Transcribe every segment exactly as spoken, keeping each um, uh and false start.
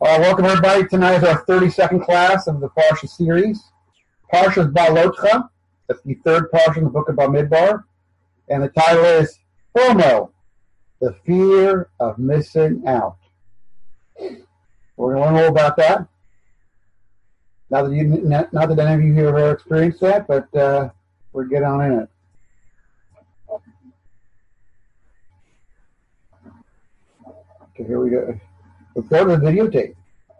Uh, welcome everybody. Tonight is our thirty-second class of the Parsha series. Parsha is Balotcha. That's the third Parsha in the book of Bamidbar. And the title is FOMO, the fear of missing out. We're going to learn all about that. Not that, you, not, not that any of you here have ever experienced that, but uh, we'll get on in it. Okay, here we go. Let's go to the videotape.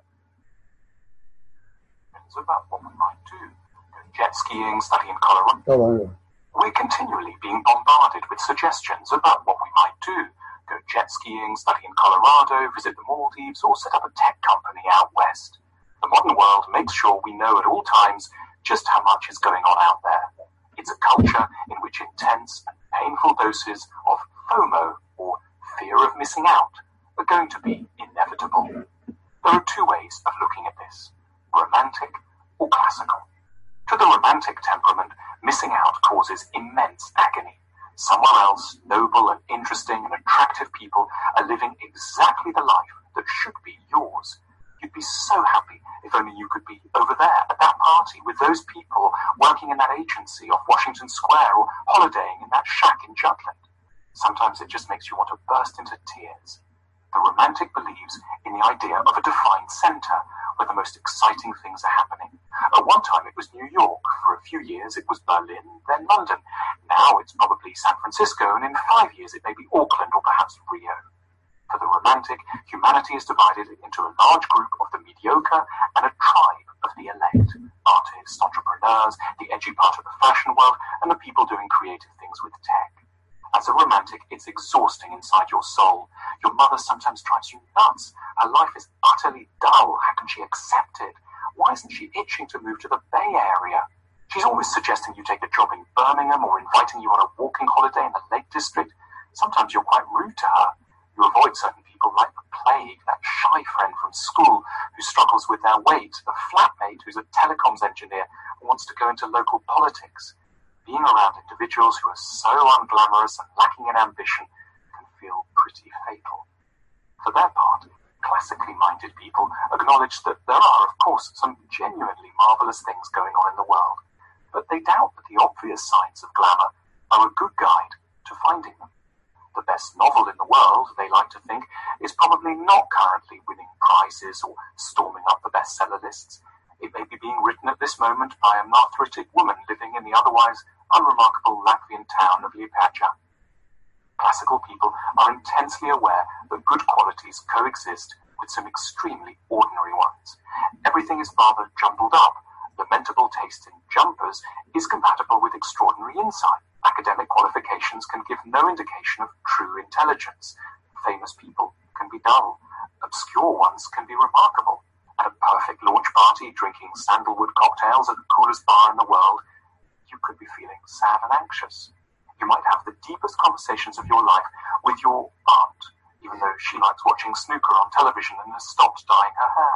About what we might do. Jet skiing, study in Colorado. Oh, We're continually being bombarded with suggestions about what we might do. Go jet skiing, study in Colorado, visit the Maldives, or set up a tech company out west. The modern world makes sure we know at all times just how much is going on out there. It's a culture in which intense and painful doses of FOMO, or fear of missing out, are going to be inevitable. There are two ways of looking at this: romantic or classical. To the romantic temperament, missing out causes immense agony. Somewhere else, noble and interesting and attractive people are living exactly the life that should be yours. You'd be so happy if only you could be over there at that party with those people working in that agency off Washington Square or holidaying in that shack in Jutland. Sometimes it just makes you want to burst into tears. The romantic believes in the idea of a defined center where the most exciting things are happening. At one time it was New York, for a few years it was Berlin, then London. Now it's probably San Francisco, and in five years it may be Auckland or perhaps Rio. For the romantic, humanity is divided into a large group of the mediocre and a tribe of the elect. Artists, entrepreneurs, the edgy part of the fashion world, and the people doing creative things with tech. As a romantic, it's exhausting inside your soul. Your mother sometimes drives you nuts. Her life is utterly dull. How can she accept it? Why isn't she itching to move to the Bay Area? She's always suggesting you take a job in Birmingham or inviting you on a walking holiday in the Lake District. Sometimes you're quite rude to her. You avoid certain people like the plague, that shy friend from school who struggles with their weight, the flatmate who's a telecoms engineer and wants to go into local politics. Being around individuals who are so unglamorous and lacking in ambition can feel pretty fatal. For their part, classically minded people acknowledge that there are, of course, some genuinely marvelous things going on in the world, but they doubt that the obvious signs of glamour are a good guide to finding them. The best novel in the world, they like to think, is probably not currently winning prizes or storming up the bestseller lists. It may be being written at this moment by a arthritic woman living in the otherwise unremarkable Latvian town of Liepaja. Classical people are intensely aware that good qualities coexist with some extremely ordinary ones. Everything is rather jumbled up. Lamentable taste in jumpers is compatible with extraordinary insight. Academic qualifications can give no indication of true intelligence. Famous people can be dull. Obscure ones can be remarkable. At a perfect launch party, drinking sandalwood cocktails at the coolest bar in the world, you could be feeling sad and anxious. You might have the deepest conversations of your life with your aunt, even though she likes watching snooker on television and has stopped dyeing her hair.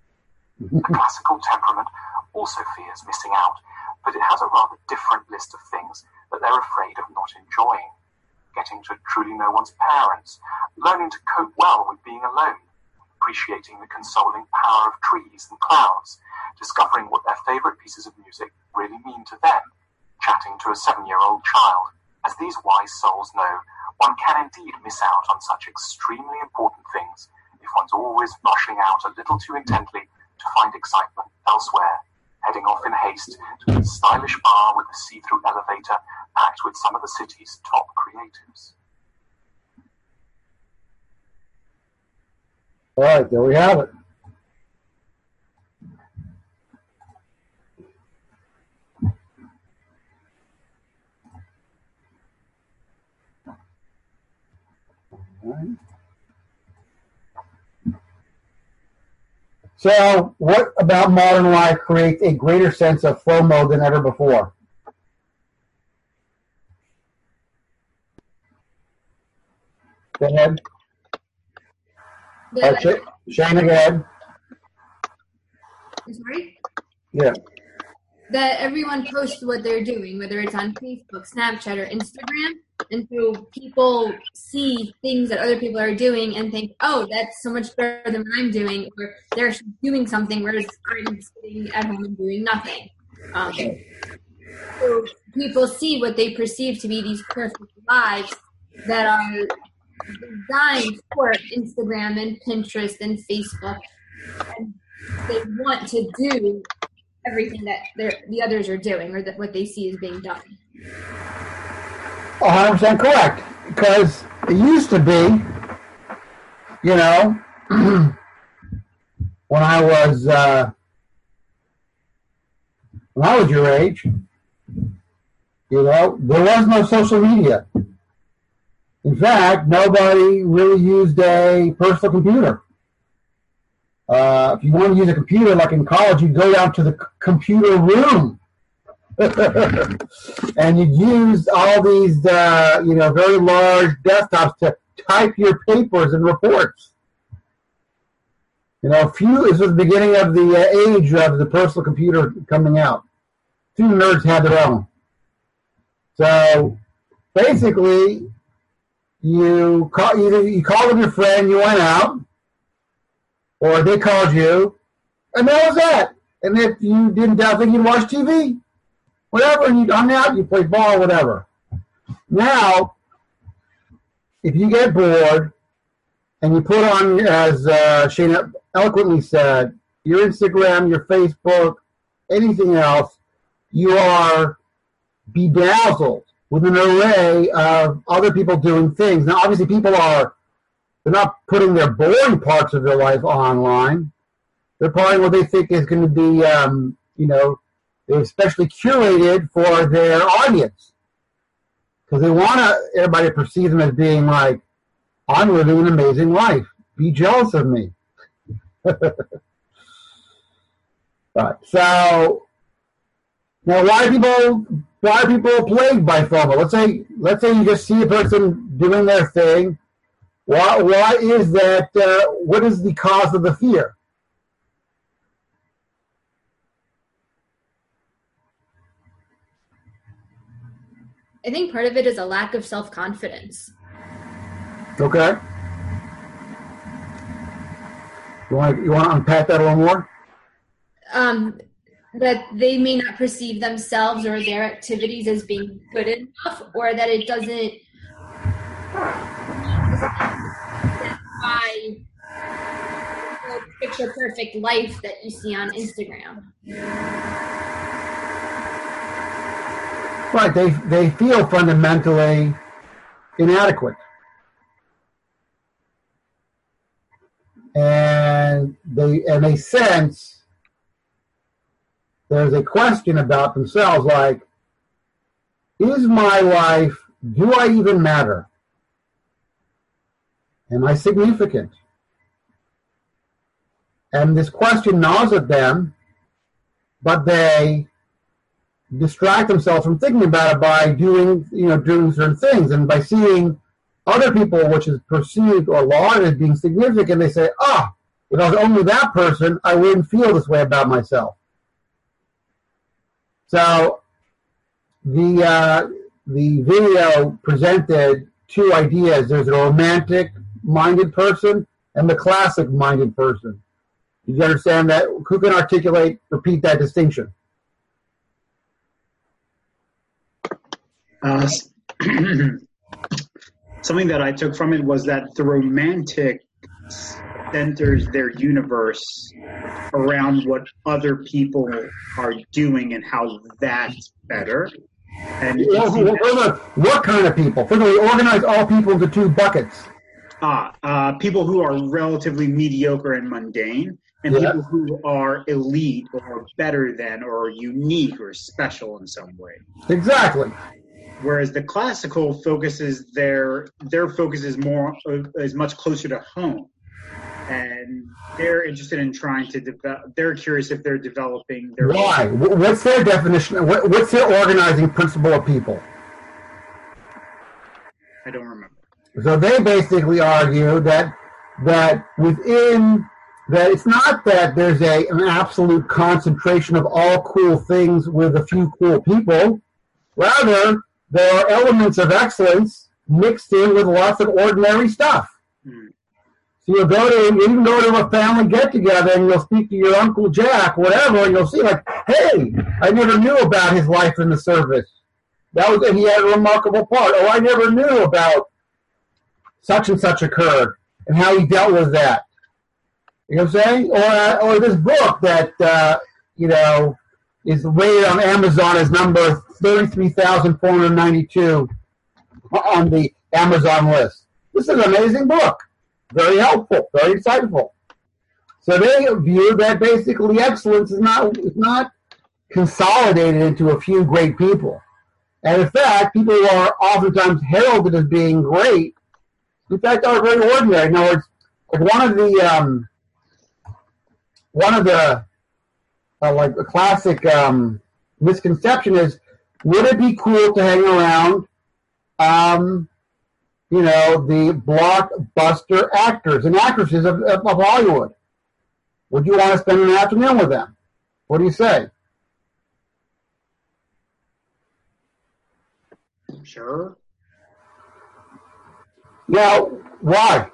The classical temperament also fears missing out, but it has a rather different list of things that they're afraid of not enjoying. Getting to truly know one's parents, learning to cope well with being alone, appreciating the consoling power of trees and clouds, discovering what their favorite pieces of music really mean to them, chatting to a seven-year-old child. As these wise souls know, one can indeed miss out on such extremely important things if one's always rushing out a little too intently to find excitement elsewhere, heading off in haste to a stylish bar with a see-through elevator packed with some of the city's top creatives. all right, there we have it. All right. So, what about modern life creates a greater sense of FOMO than ever before? Go ahead. The, All right, Sh- Shana, go ahead. sorry? Yeah. That everyone posts what they're doing, whether it's on Facebook, Snapchat, or Instagram. And so people see things that other people are doing and think, oh, that's so much better than what I'm doing, or they're doing something, whereas I'm sitting at home and doing nothing. Um, so people see what they perceive to be these perfect lives that are designed for Instagram and Pinterest and Facebook, and they want to do everything that the others are doing, or that what they see is being done. one hundred percent correct. Because it used to be, you know, when I was uh, when I was your age, you know, there was no social media. In fact, nobody really used a personal computer. Uh, if you want to use a computer, like in college, you go down to the c- computer room. And you use all these, uh, you know, very large desktops to type your papers and reports. You know, few. This was the beginning of the uh, age of the personal computer coming out. Few nerds had their own. So basically, you call either you called with your friend, you went out, or they called you, and that was that. And if you didn't uh, think you'd watch T V, whatever, and you hung out, you played ball, whatever. Now, if you get bored and you put on, as uh, Shana eloquently said, your Instagram, your Facebook, anything else, you are bedazzled with an array of other people doing things. Now, obviously, people are, they're not putting their boring parts of their life online. They're putting what they think is going to be, um, you know, especially curated for their audience. Because they want to, everybody to perceive them as being like, I'm living an amazing life. Be jealous of me. Right. So, now why are people, why are people plagued by FOMO? Let's say, let's say you just see a person doing their thing. Why, why is that, uh, what is the cause of the fear? I think part of it is a lack of self-confidence. Okay. You want you want to unpack that a little more? Um, that they may not perceive themselves or their activities as being good enough, or that it doesn't satisfy the picture perfect life that you see on Instagram. Right. They they feel fundamentally inadequate. And they and they sense there's a question about themselves like, is my life, do I even matter? Am I significant? And this question gnaws at them, but they distract themselves from thinking about it by doing, you know, doing certain things. And by seeing other people, which is perceived or lauded as being significant, they say, ah, if I was only that person, I wouldn't feel this way about myself. So the uh, the video presented two ideas. There's a romantic-minded person and the classic-minded person. Did you understand that? Who can articulate, repeat that distinction? Uh, something that I took from it was that the romantic centers their universe around what other people are doing and how that's better. And well, that, what kind of people? First of all, we organize all people into two buckets. Ah, uh, people who are relatively mediocre and mundane, and yeah. people who are elite or better than or unique or special in some way. Exactly. Whereas the classical focuses their their focus is more is much closer to home, and they're interested in trying to develop. They're curious if they're developing their. Why? Own. What's their definition? What's their organizing principle of people? I don't remember. So they basically argue that that within that it's not that there's a an absolute concentration of all cool things with a few cool people. Rather, there are elements of excellence mixed in with lots of ordinary stuff. Hmm. So you'll go to, you can go to a family get-together and you'll speak to your Uncle Jack, whatever, and you'll see like, hey, I never knew about his life in the service. That was, and he had a remarkable part. Oh, I never knew about such and such occurred and how he dealt with that. You know what I'm saying? Or, uh, or this book that, uh, you know, is rated on Amazon as number thirty-three thousand four hundred ninety-two on the Amazon list. This is an amazing book. Very helpful, very insightful. So they view that basically excellence is not, is not consolidated into a few great people. And in fact, people who are oftentimes heralded as being great, in fact, are very ordinary. In other words, like one of the, um, one of the, uh, like a classic um, misconception is, would it be cool to hang around, um, you know, the blockbuster actors and actresses of, of, of Hollywood? Would you want to spend an afternoon with them? What do you say? Sure. Now, why?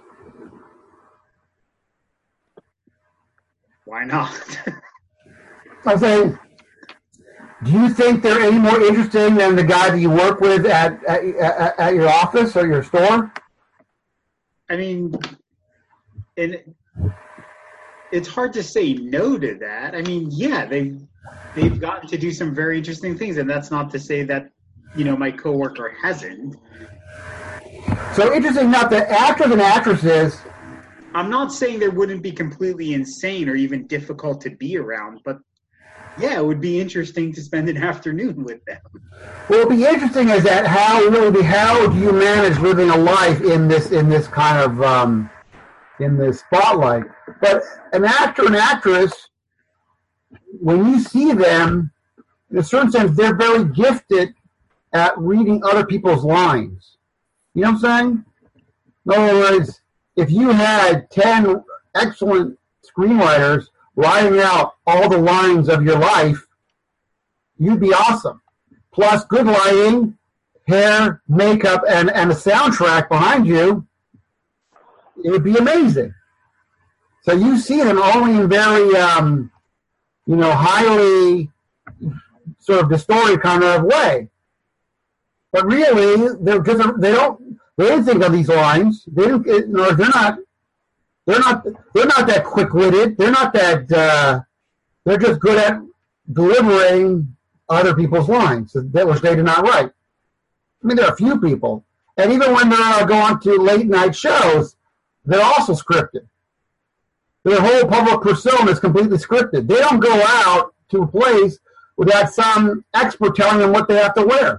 Why not? I'm saying, do you think they're any more interesting than the guy that you work with at, at, at, at your office or your store? I mean, and it's hard to say no to that. I mean, yeah, they've, they've gotten to do some very interesting things, and that's not to say that, you know, my coworker hasn't. So interesting enough, the actors and actresses. I'm not saying they wouldn't be completely insane or even difficult to be around, but yeah, it would be interesting to spend an afternoon with them. Well, it'd be interesting is that how really how do you manage living a life in this in this kind of um, in this spotlight? But an actor and actress, when you see them, in a certain sense, they're very gifted at reading other people's lines. You know what I'm saying? In other words, if you had ten excellent screenwriters writing out all the lines of your life, you'd be awesome. Plus good lighting, hair, makeup, and, and a soundtrack behind you, it would be amazing. So you see them only in very, um, you know, highly sort of distorted kind of way. But really, they're just, they don't they didn't think of these lines. They didn't, you know, they're not they're not they're not that quick witted. They're not that uh, they're just good at delivering other people's lines that which they did not write. I mean, there are a few people, and even when they uh, go on to late night shows, they're also scripted. Their whole public persona is completely scripted. They don't go out to a place without some expert telling them what they have to wear.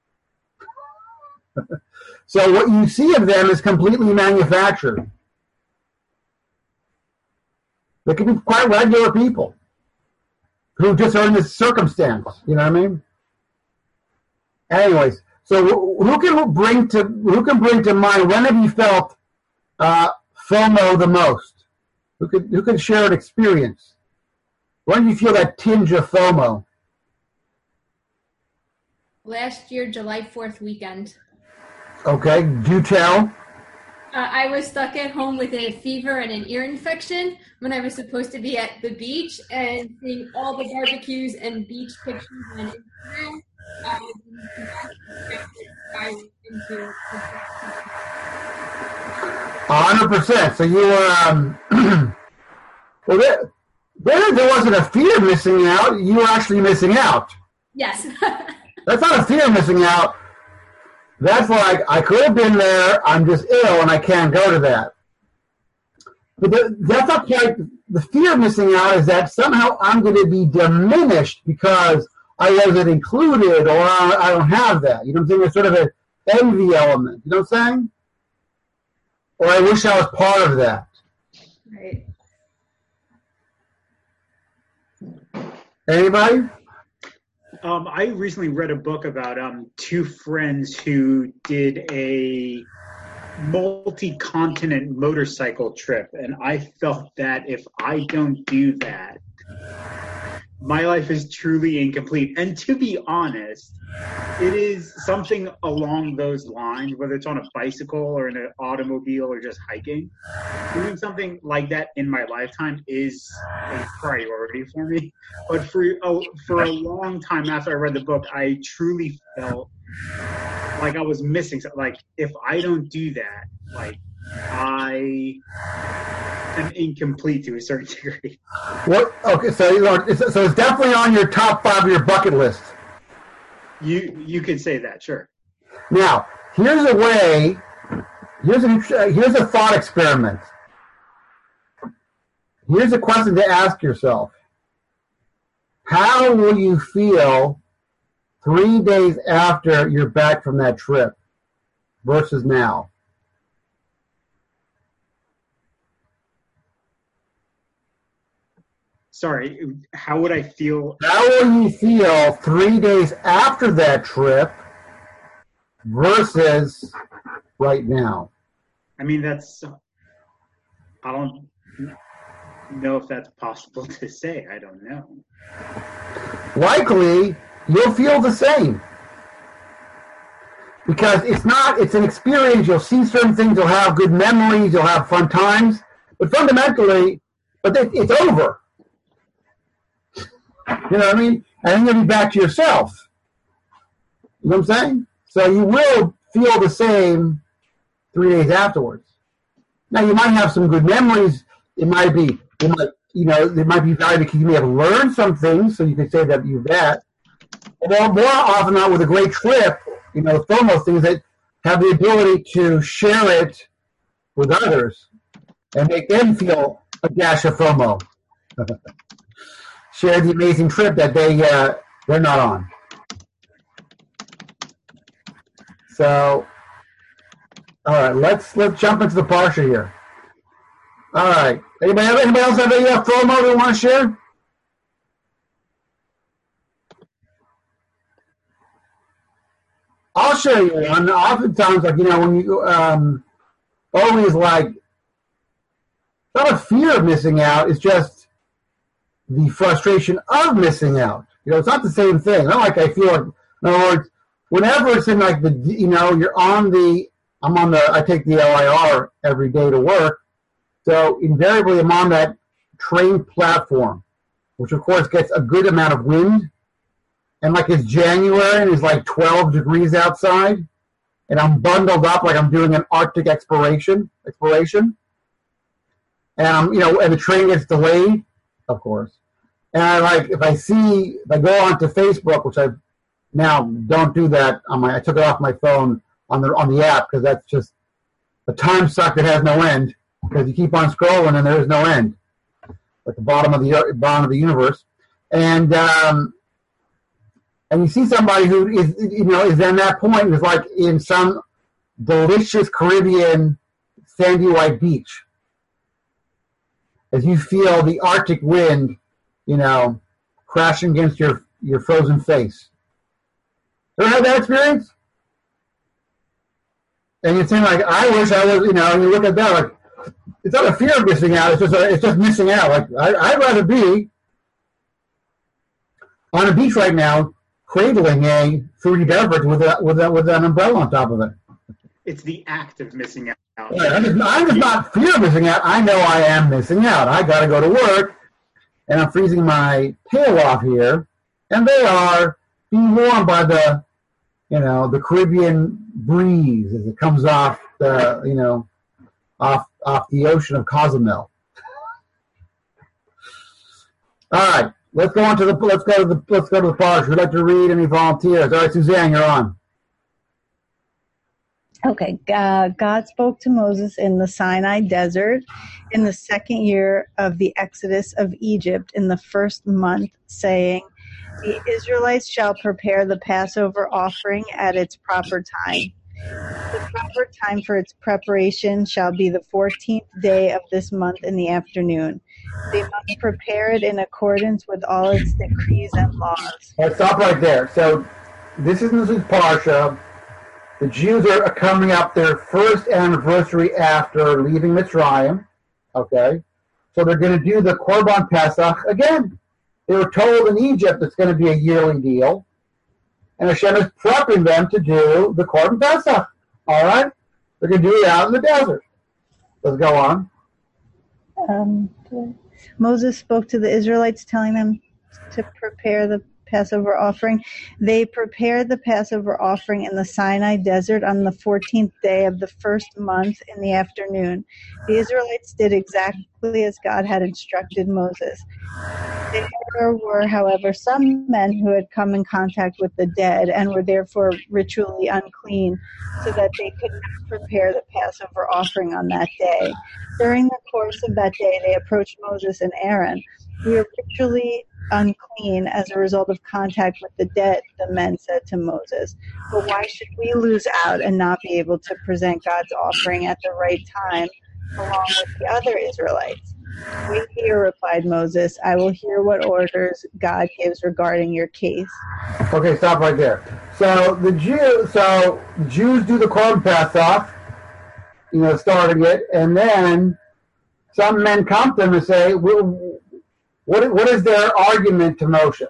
So what you see of them is completely manufactured. They can be quite regular people who just are in this circumstance. You know what I mean? Anyways, so who can bring to who can bring to mind, when have you felt uh, FOMO the most? Who could who can share an experience? When do you feel that tinge of FOMO? Last year, July fourth weekend. Okay, do tell. Uh, I was stuck at home with a fever and an ear infection when I was supposed to be at the beach, and seeing all the barbecues and beach pictures on Instagram. I was into one hundred percent. So you were, um, well, there, there, there wasn't a fear of missing out. You were actually missing out. Yes. That's not a fear of missing out. That's like, I could have been there, I'm just ill, and I can't go to that. But the, that's not quite, the fear of missing out is that somehow I'm going to be diminished because I wasn't included, or I, I don't have that. You know what I'm saying? There's sort of an envy element. You know what I'm saying? Or I wish I was part of that. Right. Anybody? Um, I recently read a book about um, two friends who did a multi-continent motorcycle trip, and I felt that if I don't do that, my life is truly incomplete. And to be honest, it is something along those lines, whether it's on a bicycle or in an automobile or just hiking. Doing something like that in my lifetime is a priority for me. But for a, for a long time after I read the book, I truly felt like I was missing something. Like, if I don't do that, like, I am incomplete to a certain degree. What? Okay, so you know, it's, so it's definitely on your top five of your bucket list. You you could say that, sure. Now, here's a way. Here's a here's a thought experiment. Here's a question to ask yourself: how will you feel three days after you're back from that trip versus now? Sorry, how would I feel? How will you feel three days after that trip versus right now? I mean, that's, I don't know if that's possible to say. I don't know. Likely, you'll feel the same. Because it's not, it's an experience. You'll see certain things, you'll have good memories, you'll have fun times. But fundamentally, but it, it's over. You know what I mean? And then you'll be back to yourself. You know what I'm saying? So you will feel the same three days afterwards. Now, you might have some good memories. It might be, it might, you know, it might be valuable because you may have learned some things, so you could say that you've that. Although more often not with a great trip, you know, FOMO things that have the ability to share it with others and make them feel a dash of FOMO. Share the amazing trip that they uh, they're not on. So, all right, let's let's jump into the parsha here. All right, anybody anybody else have any uh, FOMO they want to share? I'll share you one. Oftentimes, like you know, when you um, always like not a fear of missing out. It's just the frustration of missing out. You know, it's not the same thing. Not like I feel like, in other words, whenever it's in like the, you know, you're on the, I'm on the, I take the L I R every day to work. So invariably I'm on that train platform, which of course gets a good amount of wind. And like it's January and it's like twelve degrees outside. And I'm bundled up like I'm doing an Arctic exploration, exploration. And I'm, you know, and the train gets delayed, of course. And I like, if I see, if I go onto Facebook, which I now don't do that on my, I took it off my phone on the on the app because that's just a time suck that has no end because you keep on scrolling and there is no end at the bottom of the bottom of the universe. And um, and you see somebody who is, you know, is at that point is like in some delicious Caribbean sandy white beach. As you feel the Arctic wind, you know, crashing against your, your frozen face. Ever had that experience? And you think like, I wish I was, you know, and you look at that like, it's not a fear of missing out, it's just a, it's just missing out. Like, I, I'd rather be on a beach right now, cradling a fruity beverage with a, with a, with an umbrella on top of it. It's the act of missing out. Yeah, I'm, just, I'm just not fear of missing out. I know I am missing out. I got to go to work, and I'm freezing my tail off here, and they are being warmed by the, you know, the Caribbean breeze as it comes off the, you know, off off the ocean of Cozumel. All right, let's go on to the let's go to the let's go to the park. Who'd like to read? Any volunteers? All right, Suzanne, you're on. Okay, uh, God spoke to Moses in the Sinai desert in the second year of the exodus of Egypt in the first month, saying, the Israelites shall prepare the Passover offering at its proper time. The proper time for its preparation shall be the fourteenth day of this month in the afternoon. They must prepare it in accordance with all its decrees and laws. All right, stop right there. So this is Missus Parsha. The Jews are coming up their first anniversary after leaving Mitzrayim, okay? So they're going to do the Korban Pesach again. They were told in Egypt it's going to be a yearly deal. And Hashem is prepping them to do the Korban Pesach. All right? They're going to do it out in the desert. Let's go on. Um, Moses spoke to the Israelites, telling them to prepare the Passover offering. They prepared the Passover offering in the Sinai desert on the fourteenth day of the first month in the afternoon. The Israelites did exactly as God had instructed Moses. There were, however, some men who had come in contact with the dead and were therefore ritually unclean, so that they could not prepare the Passover offering on that day. During the course of that day, they approached Moses and Aaron. We are ritually unclean as a result of contact with the dead, the men said to Moses. But why should we lose out and not be able to present God's offering at the right time along with the other Israelites? Wait here, replied Moses. I will hear what orders God gives regarding your case. Okay, stop right there. So the Jew, so Jews do the Korban Pesach, you know, starting it, and then some men come to them and say, well, what, what is their argument to Moshe?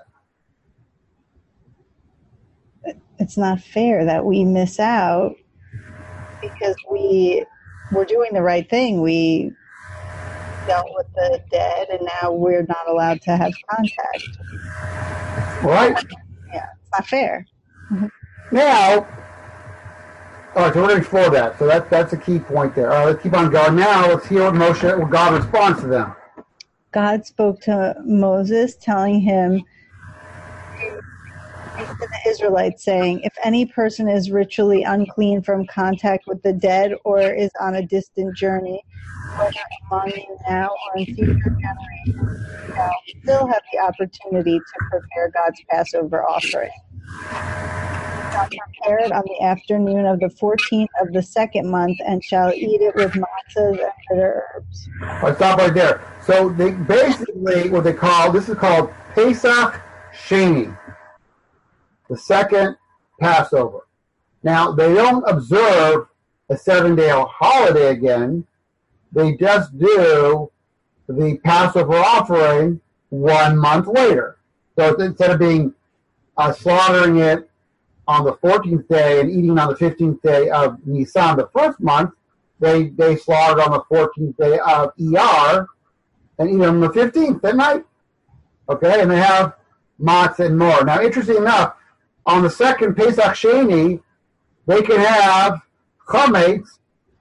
It's not fair that we miss out because we we're doing the right thing. We dealt with the dead, and now we're not allowed to have contact. Right? Yeah, it's not fair. Now, all right, so we're going to explore that. So that, that's a key point there. All right, let's keep on going. Now, let's hear what Moshe, what God responds to them. God spoke to Moses, telling him, to the Israelites, saying, if any person is ritually unclean from contact with the dead or is on a distant journey, whether among you now or in future generations, you shall still have the opportunity to prepare God's Passover offering. You shall prepare it on the afternoon of the fourteenth of the second month and shall eat it with matzahs and bitter herbs. I'll stop right there. So they basically, what they call, this is called Pesach Sheni, the second Passover. Now, they don't observe a seven-day holiday again. They just do the Passover offering one month later. So instead of being uh, slaughtering it on the fourteenth day and eating on the fifteenth day of Nisan, the first month, they they slaughtered on the fourteenth day of Iyar and eat on the fifteenth at night. Okay, and they have matzah and more. Now, interesting enough, on the second Pesach Sheni, they can have chametz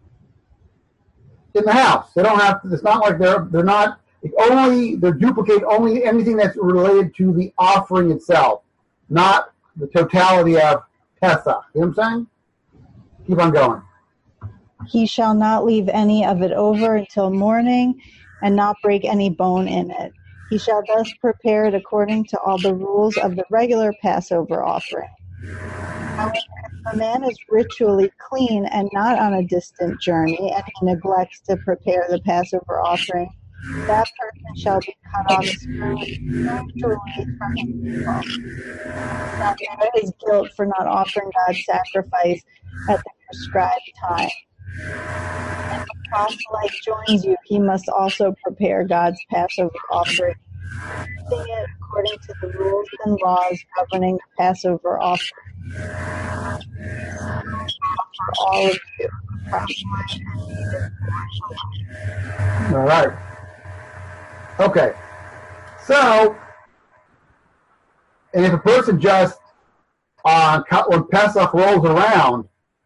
in the house. They don't have to, it's not like they're they're not it only they duplicate only anything that's related to the offering itself, not the totality of Pesach. You know what I'm saying? Keep on going. He shall not leave any of it over until morning and not break any bone in it. He shall thus prepare it according to all the rules of the regular Passover offering. However, if a man is ritually clean and not on a distant journey, and he neglects to prepare the Passover offering, that person shall be cut off spiritually from his people. Now bear his guilt for not offering God's sacrifice at the prescribed time. And if a proselyte joins you, he must also prepare God's Passover offering, doing it according to the rules and laws governing the Passover offering. For all of you, all right. Okay. So, and if a person just, uh, when Pesach rolls around,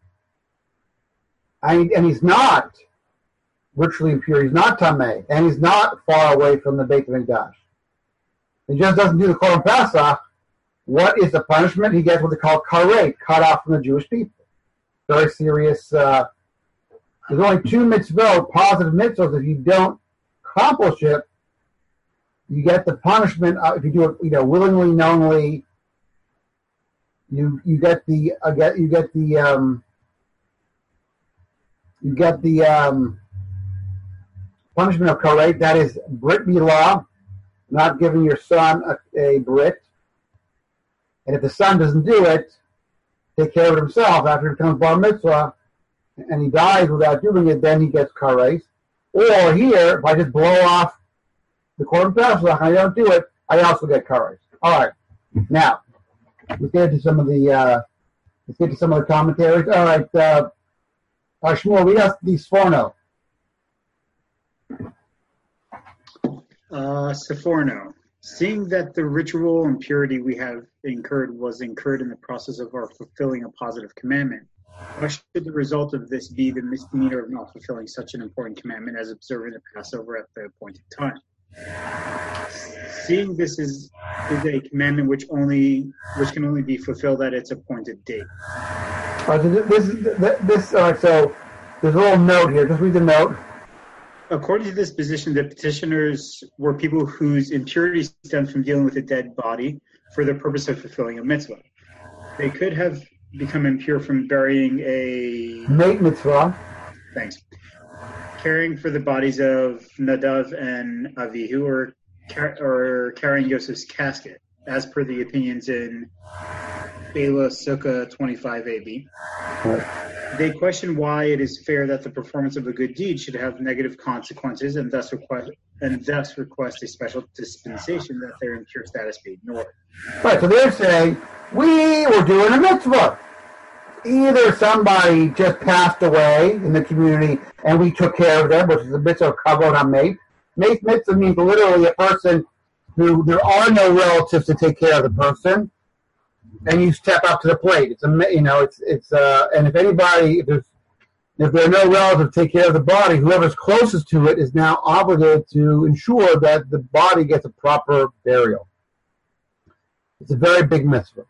and, and he's not ritually impure, he's not tameh, and he's not far away from the Beit HaMikdash, he just doesn't do the Korban Pesach, what is the punishment? He gets what they call karet, cut off from the Jewish people. Very serious. Uh, there's only two mitzvot, positive mitzvot. If you don't accomplish it, you get the punishment. Uh, if you do it, you know, willingly, knowingly, you you get the uh, get you get the um, you get the um, punishment of karet. That is brit milah, not giving your son a, a brit. And if the son doesn't do it, take care of it himself after he becomes bar mitzvah, and he dies without doing it, then he gets kares. Or here, if I just blow off the Korban Pesach and I don't do it, I also get courage. All right, now let's get into some of the uh, let's get to some of the commentaries. All right, uh, uh, Shmuel, read us the Sforno. Uh, Sforno. Seeing that the ritual impurity we have incurred was incurred in the process of our fulfilling a positive commandment, why should the result of this be the misdemeanor of not fulfilling such an important commandment as observing the Passover at the appointed time? Seeing this is, is a commandment which only which can only be fulfilled at its appointed date. All right, so this this, this all right, so there's a little note here. Just read the note. According to this position, the petitioners were people whose impurity stemmed from dealing with a dead body for the purpose of fulfilling a mitzvah. They could have become impure from burying a... Mate mitzvah. Thanks. Caring for the bodies of Nadav and Avihu, or, car- or carrying Yosef's casket, as per the opinions in Bela Sukkah twenty-five A B. Right. They question why it is fair that the performance of a good deed should have negative consequences, and thus request and thus request a special dispensation that their impure status be ignored. Right, so they're saying, we were doing a mitzvah. Either somebody just passed away in the community and we took care of them, which is a mitzvah of kavod hamet. Mate mitzvah means literally a person who there are no relatives to take care of the person, and you step up to the plate. It's a, you know, it's it's uh, and if anybody, if there's if there are no relatives to take care of the body, whoever's closest to it is now obligated to ensure that the body gets a proper burial. It's a very big mitzvah.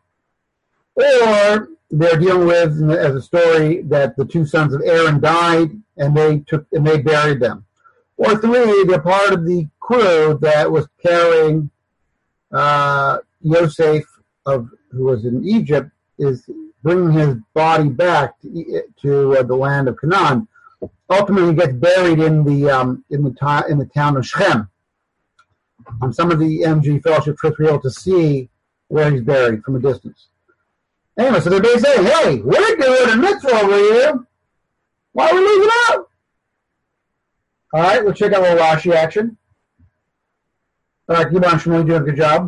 Or they're dealing with, as a story, that the two sons of Aaron died and they took and they buried them. Or three, they're part of the crew that was carrying uh, Yosef of who was in Egypt, is bringing his body back to, to uh, the land of Canaan. Ultimately, he gets buried in the um, in the ta- in the town of Shechem. On some of the M G fellowship trips, we're able to see where he's buried from a distance. Anyway, so they're basically saying, "Hey, we're doing a mitzvah over here. Why are we leaving out?" All right, let's check out a little Rashi action. All right, Giban Shmuel, doing a good job.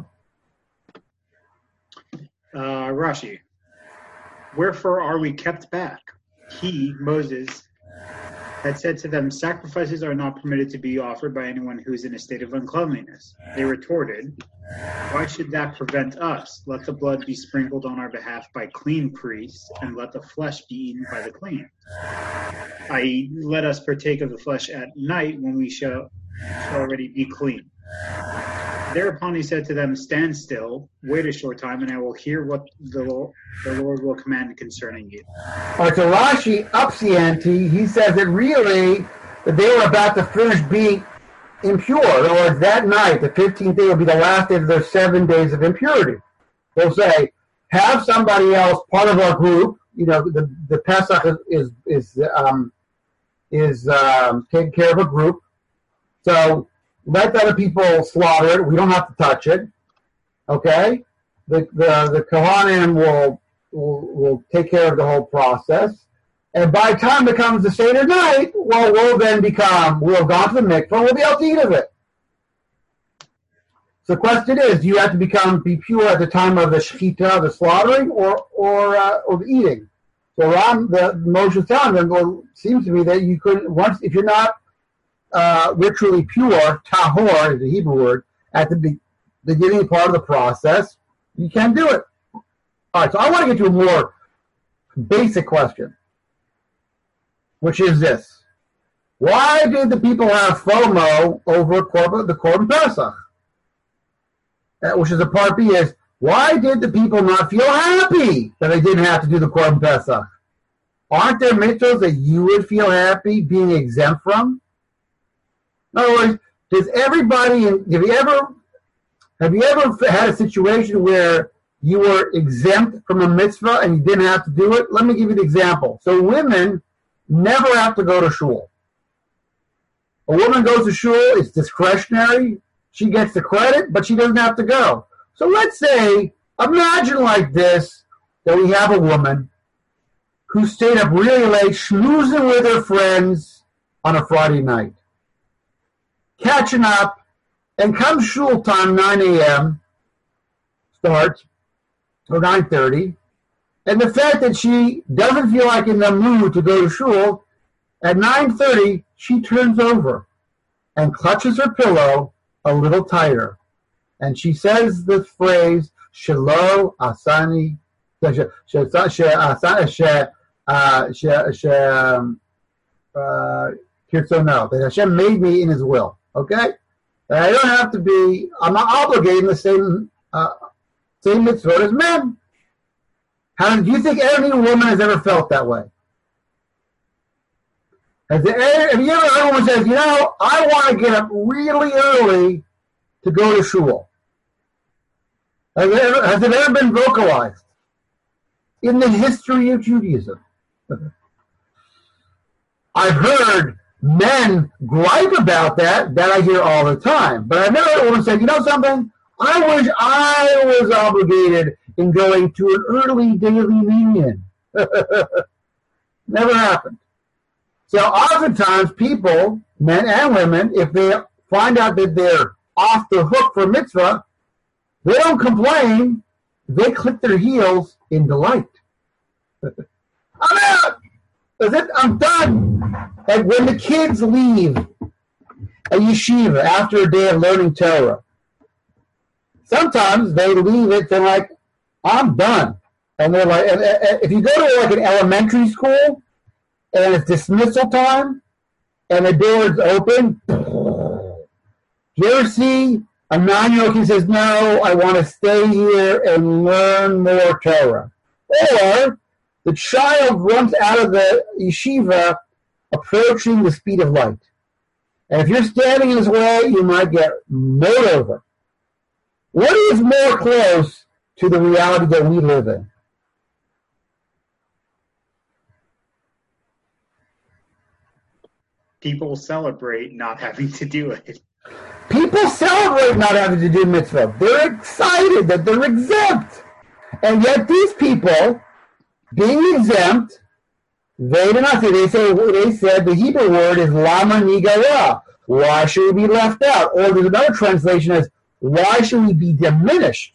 Uh, Rashi, wherefore are we kept back? He, Moses, had said to them, sacrifices are not permitted to be offered by anyone who is in a state of uncleanliness. They retorted, why should that prevent us? Let the blood be sprinkled on our behalf by clean priests, and let the flesh be eaten by the clean. that is, let us partake of the flesh at night when we shall, shall already be clean. Thereupon he said to them, stand still, wait a short time, and I will hear what the Lord, the Lord will command concerning you. All right, so Rashi ups the ante. He says that really that they were about to finish being impure. In other words, that night, the fifteenth day, will be the last day of their seven days of impurity. They'll say, have somebody else, part of our group, you know, the, the Pesach is is, is um, is um, taking care of a group. So let other people slaughter it. We don't have to touch it. Okay? The the, the Kohanim will, will will take care of the whole process. And by the time it comes to Seder night, well, we'll then become, we'll have gone to the mikvah, and we'll be able to eat of it. So the question is, do you have to become, be pure at the time of the shechita, the slaughtering, or or uh, or the eating? So Ram, the Moshe is telling them, well, it seems to me that you couldn't, once, if you're not Uh, ritually pure, tahor is the Hebrew word, at the be- beginning part of the process, you can't do it. All right, so I want to get to a more basic question, which is this. Why did the people have FOMO over Korban, the Korban Pesach? Uh, which is the part B is, why did the people not feel happy that they didn't have to do the Korban Pesach? Aren't there mitzvahs that you would feel happy being exempt from? In other words, does everybody, have you ever, have you ever had a situation where you were exempt from a mitzvah and you didn't have to do it? Let me give you the example. So women never have to go to shul. A woman goes to shul, it's discretionary. She gets the credit, but she doesn't have to go. So let's say, imagine like this, that we have a woman who stayed up really late schmoozing with her friends on a Friday night, catching up, and come shul time, nine a.m. starts, or nine thirty, and the fact that she doesn't feel like in the mood to go to shul, at nine thirty, she turns over and clutches her pillow a little tighter. And she says the phrase, Shelo Asani, Kirtzono, that Hashem made me in his will. Okay? And I don't have to be, I'm not obligated in the same, uh, same mitzvot as men. How, do you think any woman has ever felt that way? Has there, have you ever heard a woman says, you know, I want to get up really early to go to shul? Has it, ever, has it ever been vocalized in the history of Judaism? I've heard men gripe about that, that I hear all the time. But I've never heard a woman say, you know something? I wish I was obligated in going to an early daily minyan. Never happened. So oftentimes people, men and women, if they find out that they're off the hook for mitzvah, they don't complain. They click their heels in delight. I'm out. That's it. I'm done. Like when the kids leave a yeshiva after a day of learning Torah, sometimes they leave it to like, I'm done. And they're like, and, and if you go to like an elementary school and it's dismissal time and the door is open, do you ever see a nine-year-old kid says, no, I want to stay here and learn more Torah? Or the child runs out of the yeshiva approaching the speed of light. And if you're standing in his way, you might get mowed over. What is more close to the reality that we live in? People celebrate not having to do it. People celebrate not having to do mitzvah. They're excited that they're exempt. And yet these people, being exempt, they do not say, they say, they said the Hebrew word is lama nigara. Why should we be left out? Or there's another translation as, why should we be diminished?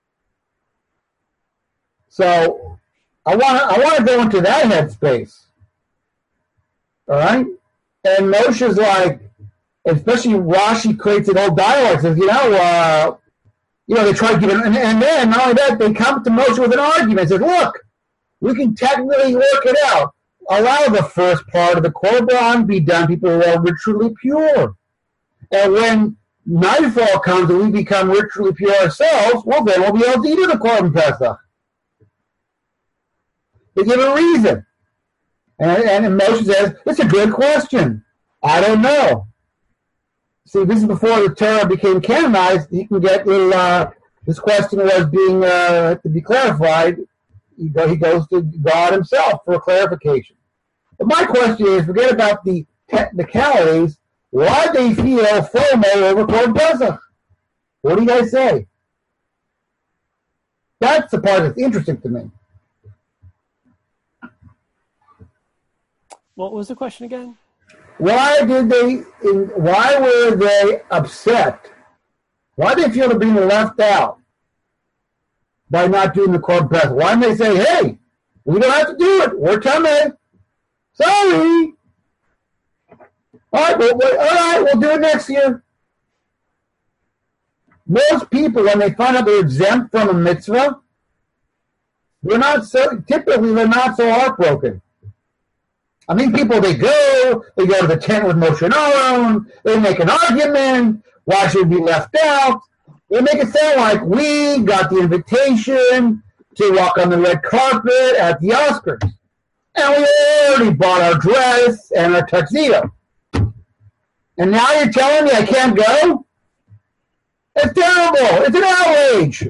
So I want to I want to go into that headspace. All right? And Moshe's like, especially Rashi creates an old dialogue, says, you know, uh, you know, they try to give it, and, and then not only that, they come to Moshe with an argument. Says, look, we can technically work it out. Allow the first part of the Korban be done, people who are ritually pure. And when nightfall comes and we become ritually pure ourselves, well, then we'll be able to eat the Korban Pesach. They give a reason. And, and Moshe says, it's a good question. I don't know. See, this is before the Torah became canonized. He can get little, uh, this question was being, uh, to be clarified. He, go, he goes to God himself for clarification. But my question is, forget about the technicalities. Why do they feel FOMO over Korban Pesach? What do you guys say? That's the part that's interesting to me. What was the question again? Why did they? Why were they upset? Why did they feel they're being left out by not doing the Korban Pesach? Why didn't they say, "Hey, we don't have to do it. We're coming. Sorry. All right, well, all right, we'll do it next year." Most people, when they find out they're exempt from a mitzvah, they're not so. Typically, they're not so heartbroken. I mean, people, they go, they go to the tent with Moshe and Aaron, they make an argument, why should we be left out? They make it sound like we got the invitation to walk on the red carpet at the Oscars. And we already bought our dress and our tuxedo. And now you're telling me I can't go? It's terrible. It's an outrage.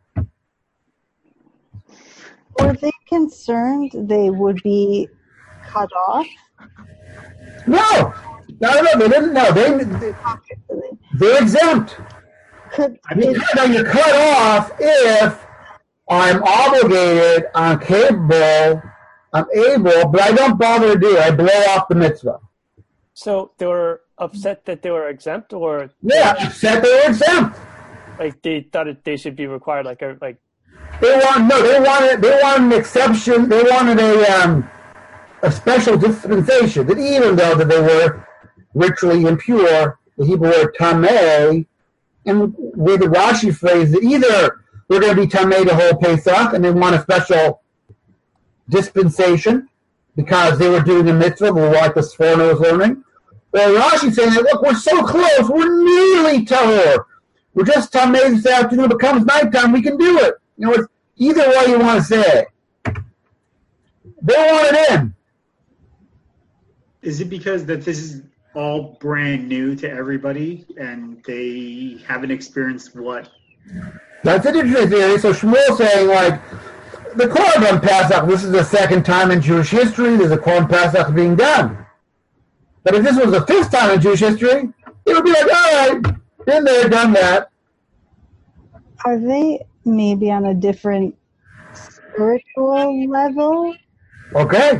Were they concerned they would be cut off? No, no, no, they didn't know. They, they, they're exempt. Could, I mean, it, now you're cut off if I'm obligated, I'm capable, I'm able, but I don't bother to do it. I blow off the mitzvah. So there were upset that they were exempt, or Yeah, upset they were exempt. like they thought it, they should be required, like a, like They want no. They wanted. They wanted an exception. They wanted a um, a special dispensation that even though that they were ritually impure, the Hebrew word tameh, and with the Rashi phrase that either we're going to be tameh the whole Pesach, and they want a special dispensation because they were doing the mitzvah, like the Sforno was learning. Well, Rashi saying, look, we're so close, we're nearly tahor. We're just tameh this afternoon. It becomes nighttime, we can do it. You know, it's either way you want to say it. They want it in. Is it because that this is all brand new to everybody and they haven't experienced what? That's an interesting theory. So Shmuel's saying, like, the Korban Pesach, this is the second time in Jewish history there's a Korban Pesach being done. But if this was the fifth time in Jewish history, it would be like, all right, been there, done that. Are they maybe on a different spiritual level? Okay.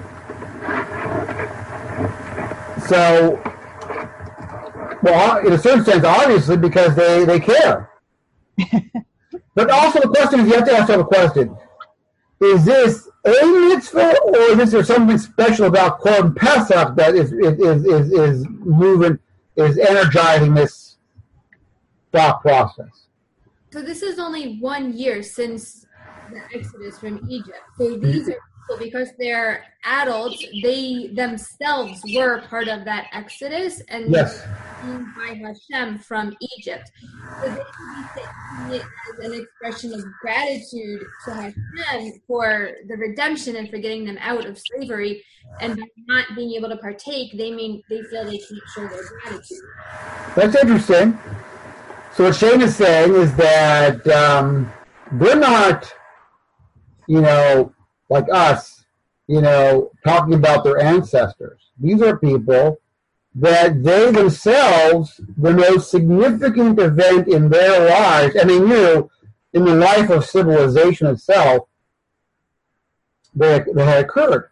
So, well, in a certain sense, obviously, because they, they care. But also the question is, you have to ask yourself a question. Is this a mitzvah, or is there something special about Korban Pesach that is, is, is, is, is moving, is energizing this thought process? So this is only one year since the Exodus from Egypt. So these are people, because they're adults, they themselves were part of that Exodus and Yes. seen by Hashem from Egypt. So they can be taking it as an expression of gratitude to Hashem for the redemption and for getting them out of slavery. And by not being able to partake, they mean they feel they can't show their gratitude. That's interesting. So what Shane is saying is that um, they're not, you know, like us, you know, talking about their ancestors. These are people that they themselves, the most significant event in their lives, and they knew in the life of civilization itself, that, that had occurred.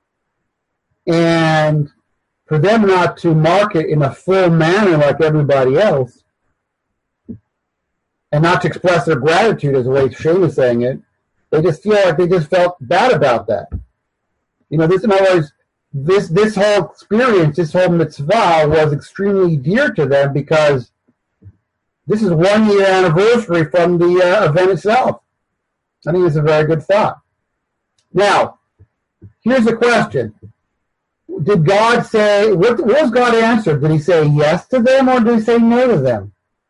And for them not to mark it in a full manner like everybody else, and not to express their gratitude as the way Shane is saying it, they just feel like they just felt bad about that. You know, this, in other words, this this whole experience, this whole mitzvah was extremely dear to them because this is one year anniversary from the uh, event itself. I think it's a very good thought. Now, here's the question. Did God say, what, what was God answered? Did he say yes to them or did he say no to them?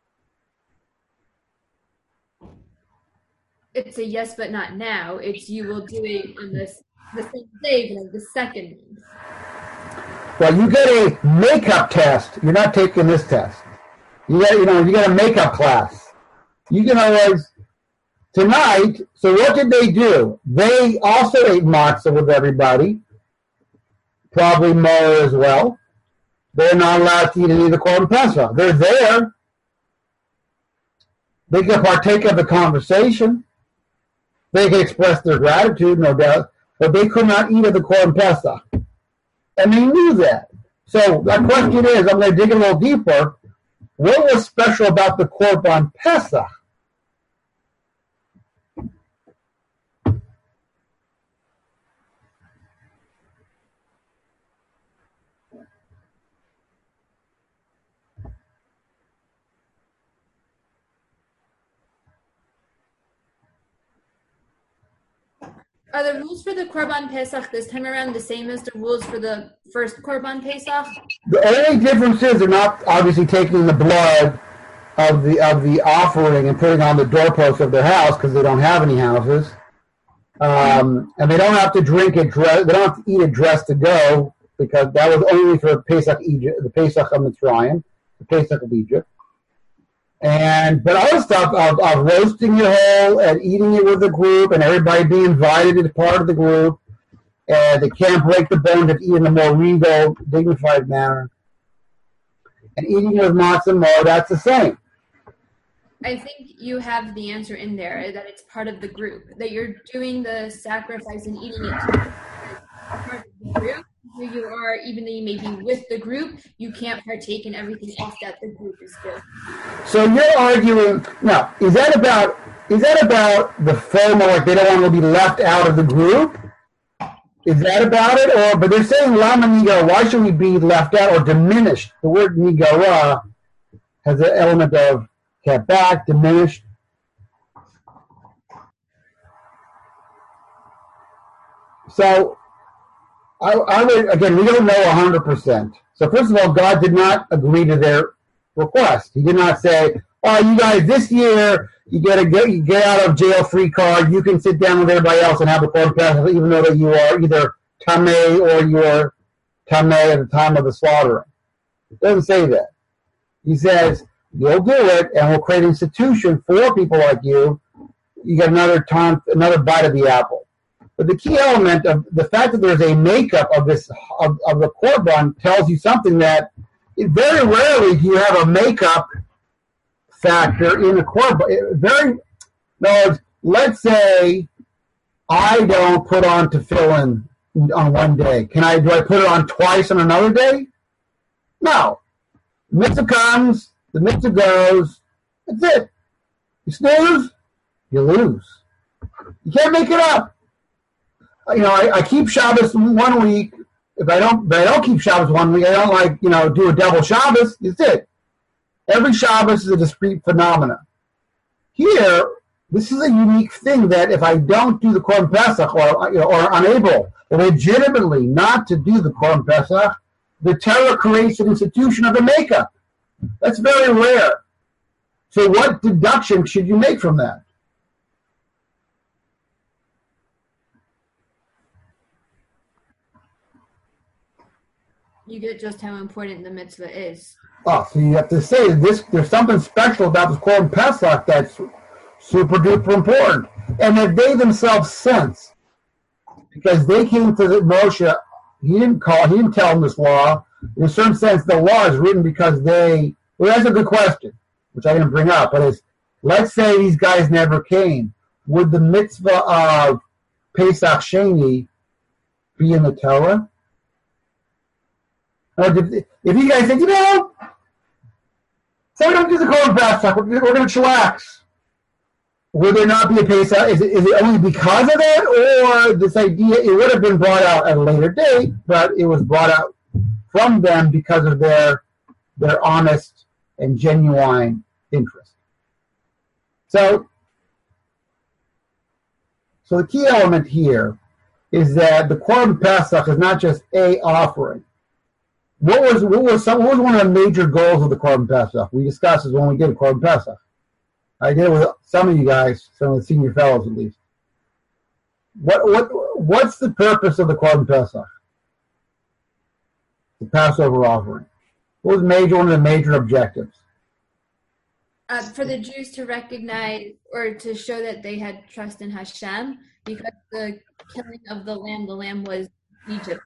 It's a yes, but not now. It's you will do it on this the same day, but the second month. Well, you get a makeup test. You're not taking this test. You get, you know, you get a makeup class. You can always tonight. So what did they do? They also ate matzah with everybody, probably more as well. They're not allowed to eat any of the Korban Pesach. They're there. They can partake of the conversation. They can express their gratitude, no doubt, but they could not eat of the Korban Pesach. And they knew that. So the question is, I'm going to dig a little deeper. What was special about the Korban Pesach? Are the rules for the Korban Pesach this time around the same as the rules for the first Korban Pesach? The only difference is they're not obviously taking the blood of the of the offering and putting on the doorpost of their house because they don't have any houses, um, and they don't have to drink it. Dress, they don't have to eat it dressed to go because that was only for Pesach Egypt, the Pesach of Mitzrayim, the Pesach of Egypt. And but other stuff of, of roasting your whole and eating it with the group and everybody being invited as part of the group. And they can't break the bone to eat in a more regal, dignified manner. And eating it with matzah more, that's the same. I think you have the answer in there, that it's part of the group, that you're doing the sacrifice and eating it as part of the group, who you are, even though you may be with the group, you can't partake in everything else that the group is doing. So you're arguing now, is that about is that about the FOMO, like they don't want to be left out of the group? Is that about it? Or but they're saying Lama Niga, why should we be left out or diminished? The word Nigara has an element of kept back, diminished. So I, I would, again, we don't know one hundred percent. So first of all, God did not agree to their request. He did not say, oh, you guys, this year, you get a get, you get out of jail free card. You can sit down with everybody else and have the Korban Pesach, even though that you are either Tameh or you are Tameh at the time of the slaughtering. It doesn't say that. He says, you'll do it, and we'll create an institution for people like you. You get another time, another bite of the apple. But the key element of the fact that there's a makeup of this of, of the korban tells you something that it, very rarely do you have a makeup factor in a korban. Very no. Let's say I don't put on tefillin on one day. Can I? Do I put it on twice on another day? No. The mitzvah comes. The mitzvah goes. That's it. You snooze, you lose. You can't make it up. You know, I, I keep Shabbos one week. If I don't, but I don't keep Shabbos one week. I don't like, you know, do a double Shabbos. That's it. Every Shabbos is a discrete phenomena. Here, this is a unique thing that if I don't do the Korban Pesach or, you know, or unable legitimately not to do the Korban Pesach, the Torah creates an institution of a makeup. That's very rare. So what deduction should you make from that? You get just how important the mitzvah is. Oh, so you have to say this. There's something special about the Korban Pesach that's super duper important, and that they themselves sense, because they came to the Moshe. He didn't call. He didn't tell them this law. In a certain sense, the law is written because they. Well, that's a good question, which I didn't bring up. But is let's say these guys never came, would the mitzvah of Pesach Sheni be in the Torah? Or if, if you guys think, you know, so we don't do the Korban Pesach, we're, we're going to chillax. Would there not be a Pesach? Is it, is it only because of that, or this idea, it would have been brought out at a later date, but it was brought out from them because of their their honest and genuine interest. So, so the key element here is that the Korban Pesach is not just a offering. What was what was some, what was one of the major goals of the Korban Pesach? We discussed this when we did a Korban Pesach. I did it with some of you guys, some of the senior fellows at least. What what what's the purpose of the Korban Pesach? The Passover offering. What was major one of the major objectives? Uh, for the Jews to recognize or to show that they had trust in Hashem, because the killing of the lamb, the lamb was Egypt.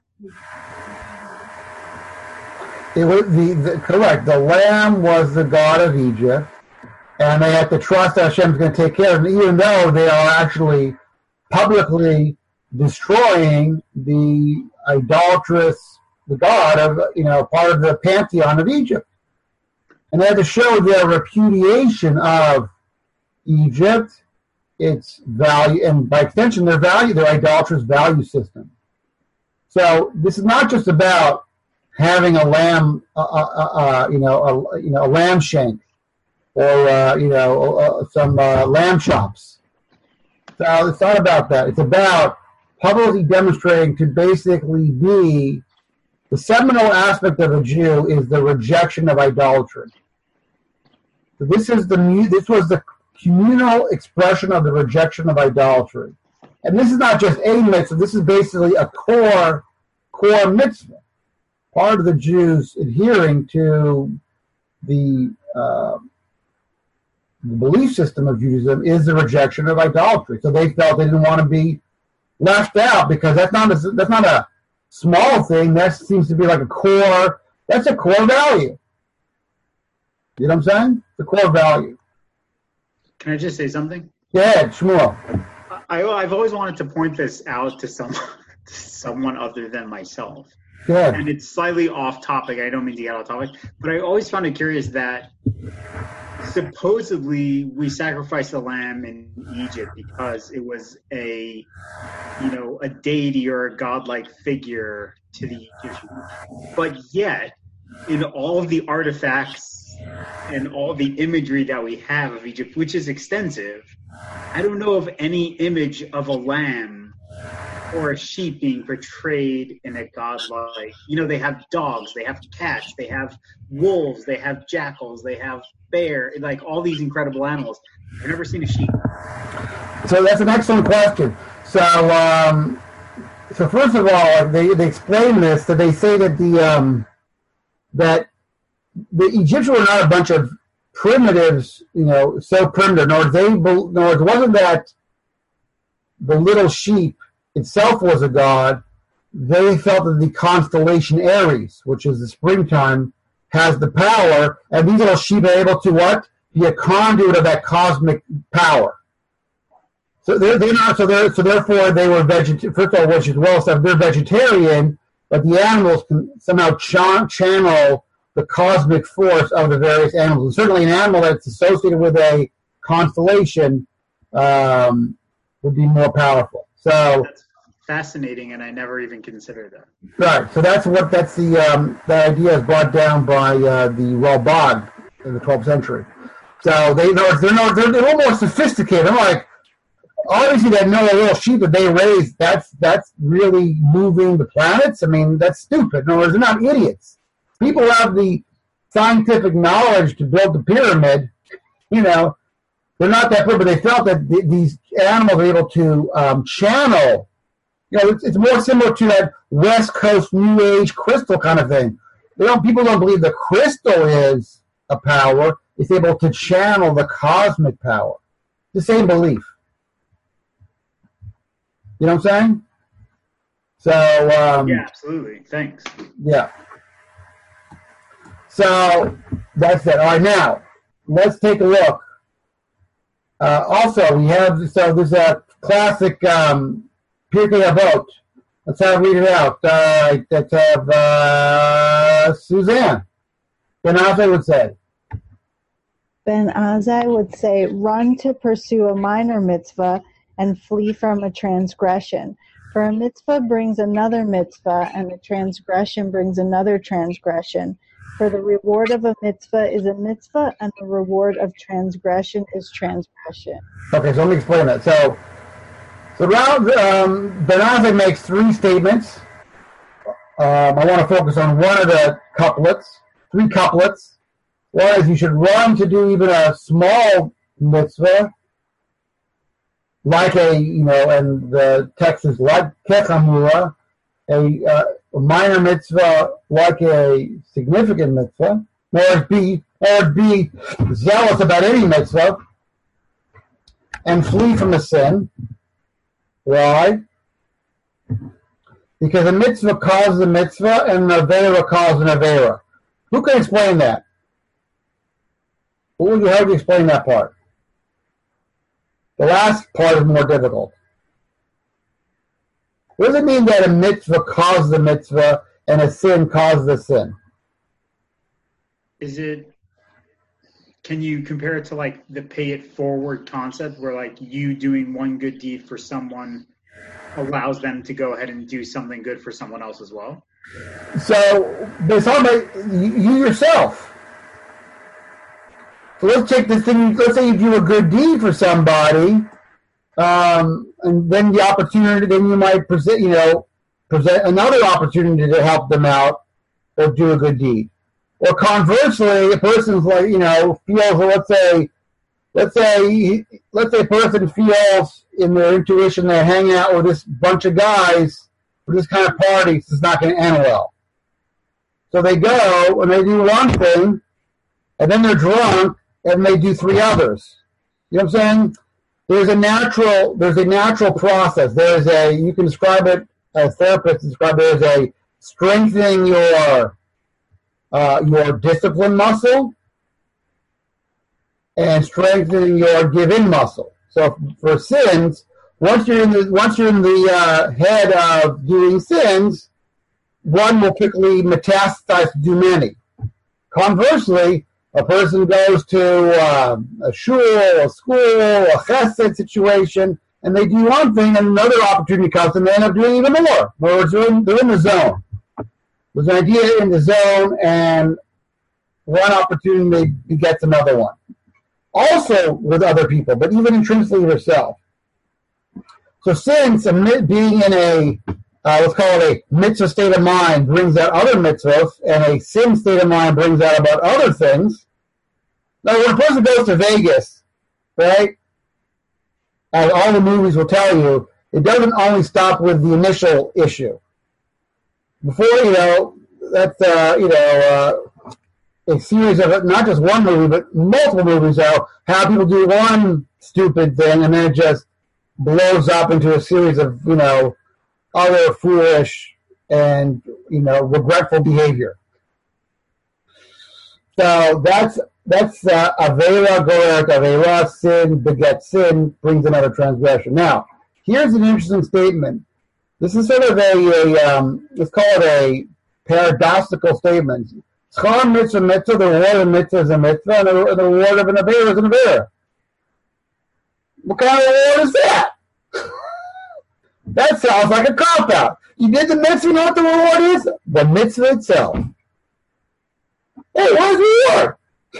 It was the, the correct. The lamb was the god of Egypt, and they had to trust that Hashem's going to take care of it, even though they are actually publicly destroying the idolatrous, the god of, you know, part of the pantheon of Egypt. And they had to show their repudiation of Egypt, its value, and by extension, their value, their idolatrous value system. So this is not just about having a lamb, uh, uh, uh, you know, a, you know, a lamb shank, or uh, you know, uh, some uh, lamb chops. So it's not about that. It's about publicly demonstrating to basically be the seminal aspect of a Jew is the rejection of idolatry. So this is the this was the communal expression of the rejection of idolatry, and this is not just a mitzvah. This is basically a core core mitzvah. Part of the Jews adhering to the, uh, the belief system of Judaism is the rejection of idolatry. So they felt they didn't want to be left out, because that's not a, that's not a small thing. That seems to be like a core. That's a core value. You know what I'm saying? The core value. Can I just say something? Yeah, Shmuel. I, I've always wanted to point this out to someone, someone other than myself. Good. And it's slightly off topic. I don't mean to get off topic, but I always found it curious that supposedly we sacrificed the lamb in Egypt because it was a, you know, a deity or a godlike figure to the Egyptians. But yet, in all of the artifacts and all the imagery that we have of Egypt, which is extensive, I don't know of any image of a lamb or a sheep being portrayed in a godlike. You know, they have dogs, they have cats, they have wolves, they have jackals, they have bear, like all these incredible animals. I've never seen a sheep. So that's an excellent question. So, um, so first of all, they they explain this. So they say that the um, that the Egyptians were not a bunch of primitives, you know, so primitive. Nor they, nor it wasn't that the little sheep itself was a god. They felt that the constellation Aries, which is the springtime, has the power, and these little sheep are able to what? Be a conduit of that cosmic power. So they're they're not so they're so therefore they were vegetarian. First of all, which is well said, they're vegetarian, but the animals can somehow ch- channel the cosmic force of the various animals. And certainly, an animal that's associated with a constellation um, would be more powerful. So that's fascinating, and I never even considered that. Right. So that's what that's the um, the idea is brought down by uh, the Ralbag in the twelfth century. So they know they're no they're, they're a little more sophisticated. I'm like, obviously that no little sheep that they raised, that's that's really moving the planets. I mean, that's stupid. In other words, they're not idiots. People have the scientific knowledge to build the pyramid. You know, they're not that good, but they felt that th- these animals are able to um, channel. You know, it's, it's more similar to that West Coast New Age crystal kind of thing. They don't. People don't believe the crystal is a power. It's able to channel the cosmic power. The same belief. You know what I'm saying? So um, yeah, absolutely. Thanks. Yeah. So that's it. All right, now let's take a look. Uh, also, we have so there's a classic um, Pirkei Avot. Let's have read it out. Uh, let's have uh, Suzanne. Ben Azai would say. Ben Azai would say, "Run to pursue a minor mitzvah and flee from a transgression. For a mitzvah brings another mitzvah, and a transgression brings another transgression. For the reward of a mitzvah is a mitzvah, and the reward of transgression is transgression." Okay, so let me explain that. So, so round, um, Ben Azai makes three statements. Um, I want to focus on one of the couplets, three couplets. One is you should run to do even a small mitzvah, like a, you know, and the text is like kechamura, a, uh, a minor mitzvah like a significant mitzvah, or be, or be zealous about any mitzvah, and flee from the sin. Why? Because a mitzvah causes a mitzvah, and an avera causes an avera. Who can explain that? Who would you have to explain that part? The last part is more difficult. What does it mean that a mitzvah causes a mitzvah and a sin causes a sin? Is it, can you compare it to like the pay it forward concept where like you doing one good deed for someone allows them to go ahead and do something good for someone else as well? So, but it's all about you yourself. So let's take this thing, let's say you do a good deed for somebody, um, and then the opportunity, then you might present, you know, present another opportunity to help them out or do a good deed. Or conversely, a person's like, you know, feels, let's say, let's say, let's say a person feels in their intuition they're hanging out with this bunch of guys for this kind of party, so it's not going to end well. So they go and they do one thing, and then they're drunk, and they do three others. You know what I'm saying? There's a natural, there's a natural process. There's a, you can describe it, as therapists describe it as a strengthening your uh, your discipline muscle and strengthening your give-in muscle. So for sins, once you're in the once you're in the uh, head of doing sins, one will quickly metastasize to do many. Conversely, a person goes to uh, a shul, a school, a chesed situation, and they do one thing, and another opportunity comes, and they end up doing even more. In other words, they're in, they're in the zone. There's an idea in the zone, and one opportunity begets another one. Also with other people, but even intrinsically yourself. So since a, being in a, uh, let's call it a mitzvah state of mind brings out other mitzvahs, and a sin state of mind brings out about other things. Now, when a person goes to Vegas, right, as all the movies will tell you, it doesn't only stop with the initial issue. Before, you know, that's, uh, you know, uh, a series of, not just one movie, but multiple movies, how, how people do one stupid thing, and then it just blows up into a series of, you know, other foolish and, you know, regretful behavior. So that's that's uh, Avera Gorek Avera, sin begets sin, brings another transgression. Now, here's an interesting statement. This is sort of a, a um, let's call it a paradoxical statement. Schar mitzvah mitzvah, the reward of mitzvah is a mitzvah, and the, the reward of an Avera is an Avera. What kind of reward is that? That sounds like a cop-out. You did the mitzvah, you know what the reward is? The mitzvah itself. Hey, where's the reward?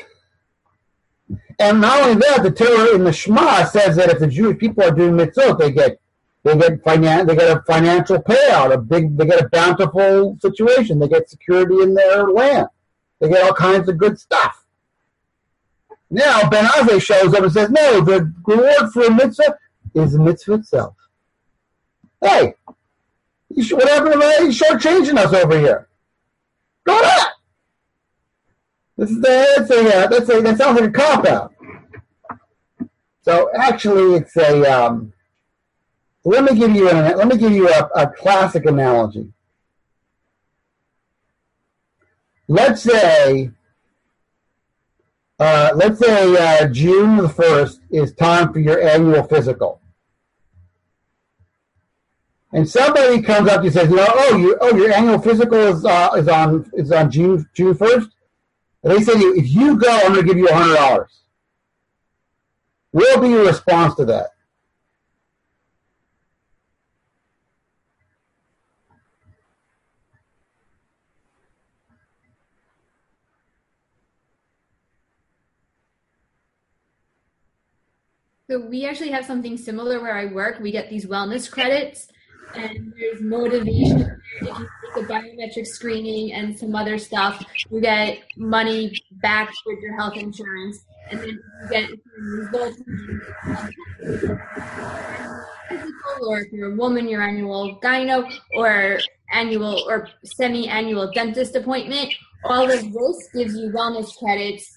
And not only that, the Torah in the Shema says that if the Jewish people are doing mitzvot, they get they get finan- they get a financial payout, a big they get a bountiful situation, they get security in their land, they get all kinds of good stuff. Now Ben Azai shows up and says, no, the reward for a mitzvah is the mitzvah itself. Hey, you should, what happened to that? You're shortchanging us over here. Go ahead. This is the, that's a, uh, that's a, that sounds like a cop-out. So actually, it's a. Um, let me give you an. Let me give you a, a classic analogy. Let's say. Uh, let's say uh, June the first is time for your annual physical, and somebody comes up to you and says, "You know, oh, you, oh, your annual physical is uh, is on is on June June first." And they say to you, if you go, I'm going to give you one hundred dollars. What will be your response to that? So we actually have something similar where I work. We get these wellness credits, and there's motivation. If you take a biometric screening and some other stuff, you get money back with your health insurance, and then you get results. Or if you're a woman, your annual gyno or annual or semi-annual dentist appointment. All of this gives you wellness credits.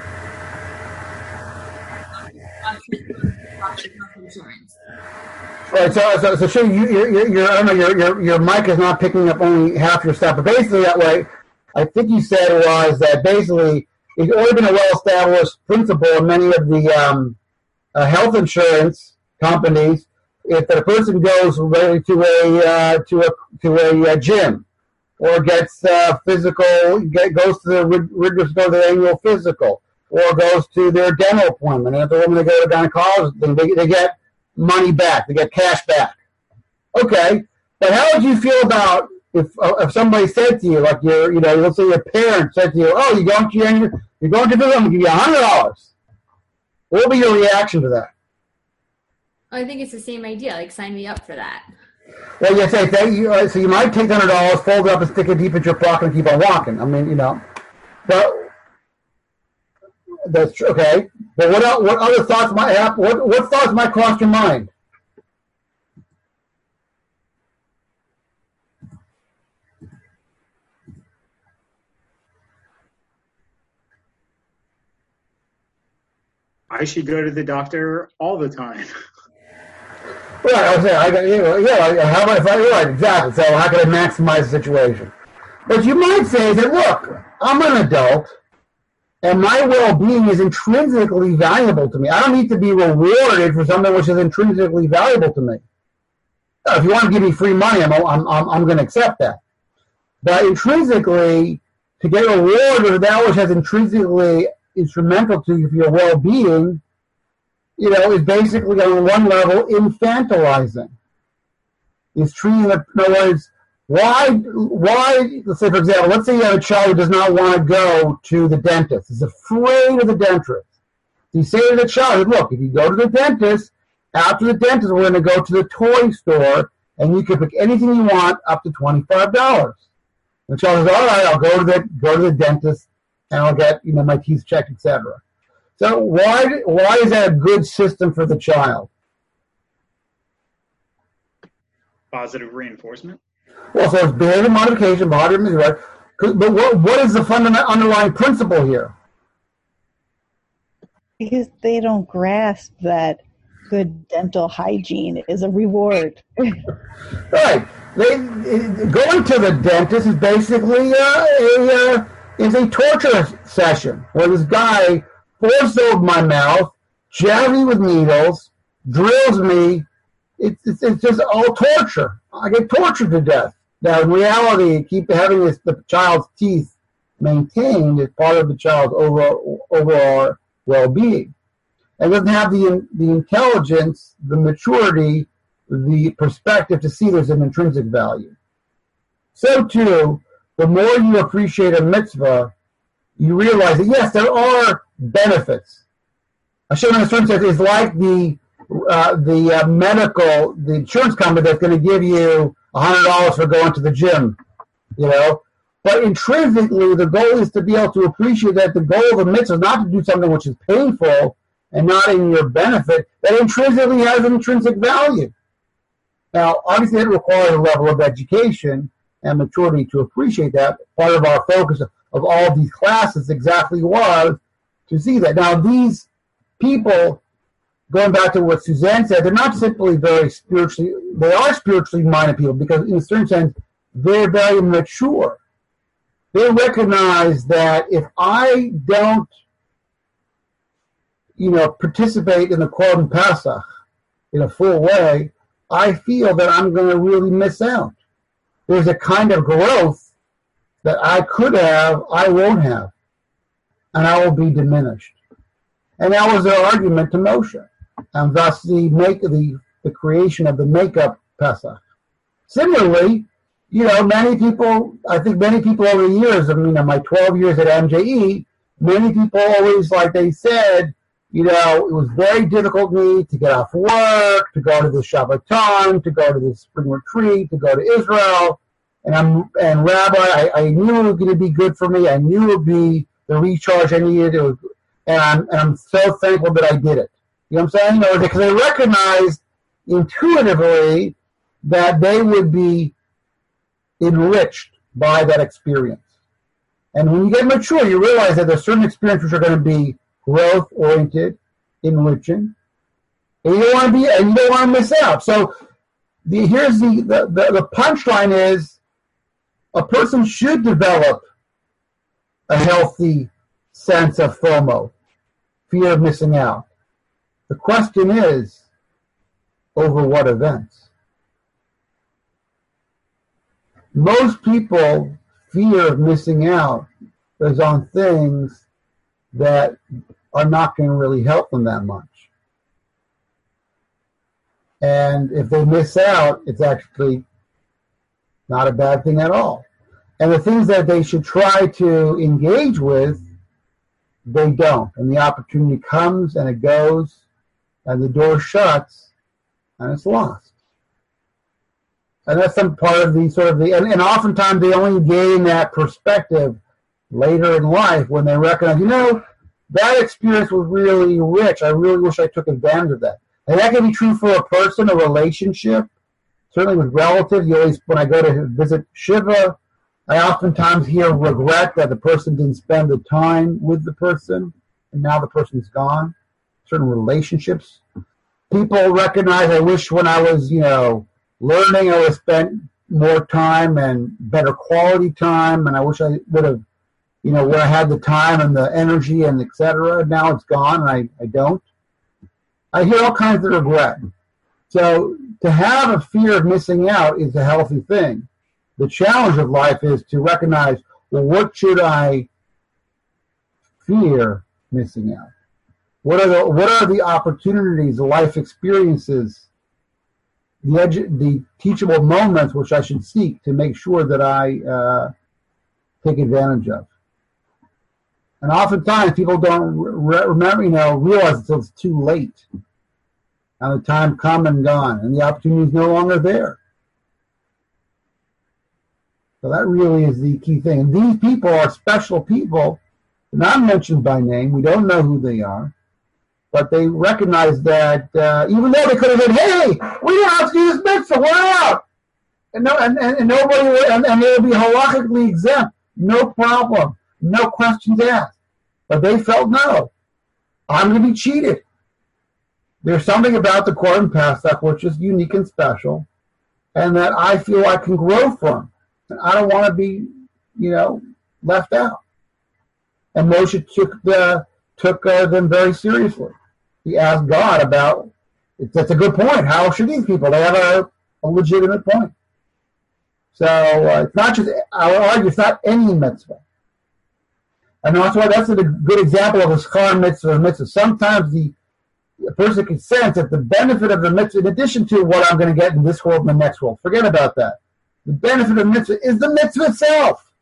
Insurance. Right, so so, so sure, you, your your I don't know your, your your mic is not picking up only half your stuff, but basically that way, I think you said was that basically it's already been a well-established principle in many of the um, uh, health insurance companies. If a person goes regularly to a uh, to a to a uh, gym or gets uh, physical, get, goes to the rigorous go to their annual physical, or goes to their dental appointment, and if the woman they go to gynecologist, they, they get money back, they get cash back. Okay, but how would you feel about if uh, if somebody said to you, like your, you know, let's say your parents said to you, "Oh, you're going to your, you're going to visit, I'm going to give you a hundred dollars." What would be your reaction to that? I think it's the same idea. Like, sign me up for that. Well, you say thank you. Uh, so you might take the hundred dollars, fold it up, and stick it deep in your pocket, and keep on walking. I mean, you know, but. That's true. Okay, but what else, what other thoughts might have? What what thoughts might cross your mind? I should go to the doctor all the time. Right. I was saying, I got, you know, yeah. How about if I right exactly? So how can I maximize the situation? But you might say that, look, I'm an adult. And my well-being is intrinsically valuable to me. I don't need to be rewarded for something which is intrinsically valuable to me. Now, if you want to give me free money, I'm I'm I'm, I'm going to accept that. But intrinsically, to get a reward that which has intrinsically instrumental to your well-being, you know, is basically on one level infantilizing. It's treating the, in other words, why, why, let's say, for example, let's say you have a child who does not want to go to the dentist, is afraid of the dentist. You say to the child, look, if you go to the dentist, after the dentist, we're going to go to the toy store, and you can pick anything you want up to twenty-five dollars. The child says, all right, I'll go to the, go to the dentist, and I'll get, you know, my teeth checked, et cetera. So why, why is that a good system for the child? Positive reinforcement. Well, so it's behavior modification, behavior right? But what, what is the fundamental underlying principle here? Because they don't grasp that good dental hygiene is a reward. Right. They, going to the dentist is basically uh, a uh, is a torture session where this guy forces over my mouth, jabs me with needles, drills me. It's, it's it's just all torture. I get tortured to death. Now, in reality, keep having this, the child's teeth maintained is part of the child's overall, overall well-being. It doesn't have the the intelligence, the maturity, the perspective to see there's an intrinsic value. So, too, the more you appreciate a mitzvah, you realize that, yes, there are benefits. Hashem, in a certain sense, is like the uh, the uh, medical, the insurance company that's going to give you one hundred dollars for going to the gym, you know. But intrinsically, the goal is to be able to appreciate that the goal of a mitzvah is not to do something which is painful and not in your benefit, that intrinsically has an intrinsic value. Now, obviously, it requires a level of education and maturity to appreciate that. Part of our focus of all these classes exactly was to see that. Now, these people, going back to what Suzanne said, they're not simply very spiritually, they are spiritually minded people because in a certain sense, they're very mature. They recognize that if I don't, you know, participate in the Korban Pesach in a full way, I feel that I'm going to really miss out. There's a kind of growth that I could have, I won't have, and I will be diminished. And that was their argument to Moshe, and thus the make the the creation of the makeup Pesach. Similarly, you know, many people, I think many people over the years, I mean, in my twelve years at M J E, many people always, like they said, you know, it was very difficult for me to get off work, to go to the Shabbaton, to go to the spring retreat, to go to Israel. And I'm and Rabbi, I, I knew it was going to be good for me. I knew it would be the recharge I needed. It was, and, I'm, and I'm so thankful that I did it. You know what I'm saying? You know, because I recognized intuitively that they would be enriched by that experience. And when you get mature, you realize that there's certain experiences which are going to be growth-oriented, enriching, and you don't want to be, and you don't want to miss out. So the, here's the, the, the, the punchline is a person should develop a healthy sense of FOMO, fear of missing out. The question is, over what events? Most people fear of missing out is on things that are not going to really help them that much. And if they miss out, it's actually not a bad thing at all. And the things that they should try to engage with, they don't. And the opportunity comes and it goes, and the door shuts, and it's lost. And that's some part of the sort of the, and, and oftentimes they only gain that perspective later in life when they recognize, you know, that experience was really rich. I really wish I took advantage of that. And that can be true for a person, a relationship, certainly with relatives. You always, when I go to visit Shiva, I oftentimes hear regret that the person didn't spend the time with the person, and now the person's gone. Certain relationships. People recognize, I wish when I was, you know, learning, I would have spent more time and better quality time, and I wish I would have, you know, where I had the time and the energy and et cetera. Now it's gone, and I, I don't. I hear all kinds of regret. So to have a fear of missing out is a healthy thing. the challenge of life is to recognize, well, what should I fear missing out? What are the what are the opportunities, the life experiences, the edu- the teachable moments which I should seek to make sure that I uh, take advantage of? And oftentimes people don't re- remember, you know, realize until it's too late, and the time come and gone, and the opportunity is no longer there. So that really is the key thing. And these people are special people, not mentioned by name. We don't know who they are. But they recognize that uh, even though they could have said, "Hey, we don't have to do this mitzvah, we're out," and no, and, and, and nobody, will, and, and they will be halachically exempt, no problem, no questions asked. But they felt, no, I'm going to be cheated. There's something about the Korban Pesach which is unique and special, and that I feel I can grow from, and I don't want to be, you know, left out. And Moshe took the took uh, them very seriously. He asked God about, that's a good point, how should these people, they have a, a legitimate point. So uh, it's not just, I would argue, it's not any mitzvah. And that's why that's a good example of a schar mitzvah mitzvah. Sometimes the a person can sense that the benefit of the mitzvah, in addition to what I'm going to get in this world and the next world, forget about that. The benefit of the mitzvah is the mitzvah itself,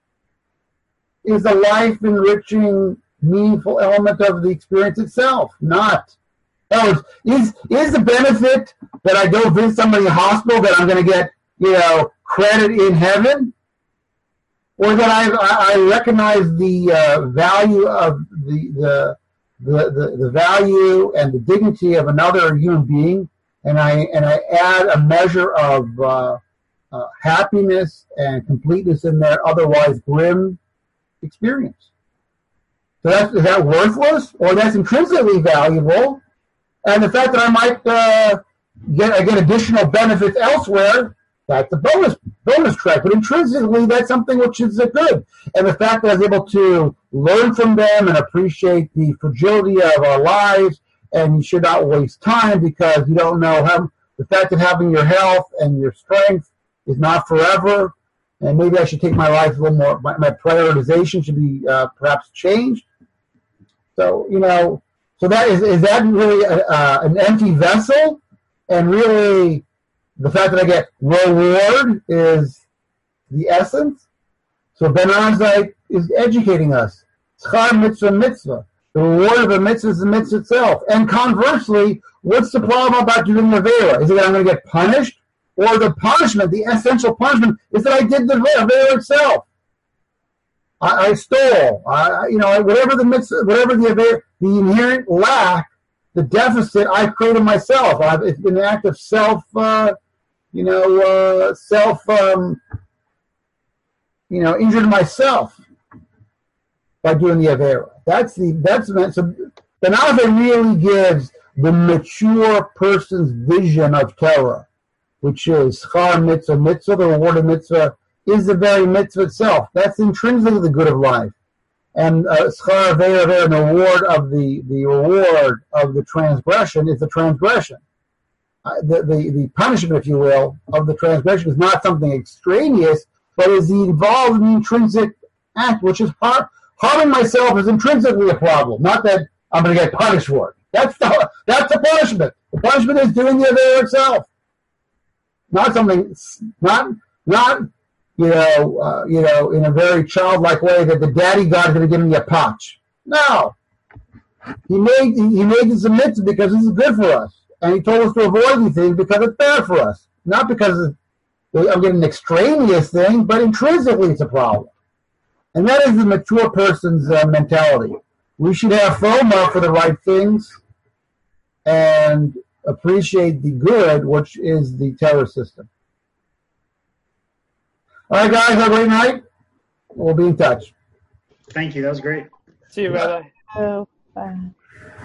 is the life-enriching, meaningful element of the experience itself, not. In other words, is, is the benefit that I go visit somebody in the hospital that I'm going to get, you know, credit in heaven? Or that I, I recognize the uh, value of the, the, the, the, the value and the dignity of another human being, and I, and I add a measure of uh, uh, happiness and completeness in their otherwise grim experience. So that's, is that worthless, or that's intrinsically valuable? And the fact that I might uh, get I get additional benefits elsewhere, that's a bonus bonus track. But intrinsically, that's something which is uh, good. And the fact that I was able to learn from them and appreciate the fragility of our lives, and you should not waste time because you don't know how. The fact that having your health and your strength is not forever, and maybe I should take my life a little more. My, my prioritization should be uh, perhaps changed. So, you know, so that is, is that really a, uh, an empty vessel? And really, the fact that I get reward is the essence? So Ben Azai is educating us. Schar mitzvah mitzvah. The reward of a mitzvah is the mitzvah itself. And conversely, what's the problem about doing the Avera? Is it that I'm going to get punished? Or the punishment, the essential punishment, is that I did the Avera itself. I, I stole, I, you know, whatever the mitzvah, whatever the the inherent lack, the deficit, I've created myself. I've, it's been an act of self, uh, you know, uh, self, um, you know, injured myself by doing the avera. That's the that's the so the Nava really gives the mature person's vision of Torah, which is schar mitzvah mitzvah, the reward of mitzvah is the very mitzvah itself. That's intrinsically the good of life. And uh, schar avera, the reward of the, the reward of the transgression is the transgression. Uh, the, the, the punishment, if you will, of the transgression is not something extraneous, but is involved in the intrinsic act, which is har- harming myself is intrinsically a problem. Not that I'm going to get punished for it. That's the, that's the punishment. The punishment is doing the avera itself. Not something, not, not, you know, uh, you know, in a very childlike way that the daddy God is going to give me a potch. No. He made, he made this a mitzvah because this is good for us. And he told us to avoid these things because it's bad for us. Not because I'm getting an extraneous thing, but intrinsically it's a problem. And that is the mature person's uh, mentality. We should have FOMO for the right things and appreciate the good, which is the Torah system. All right, guys, have a great night. We'll be in touch. Thank you. That was great. See you, Rabbi. Oh, bye.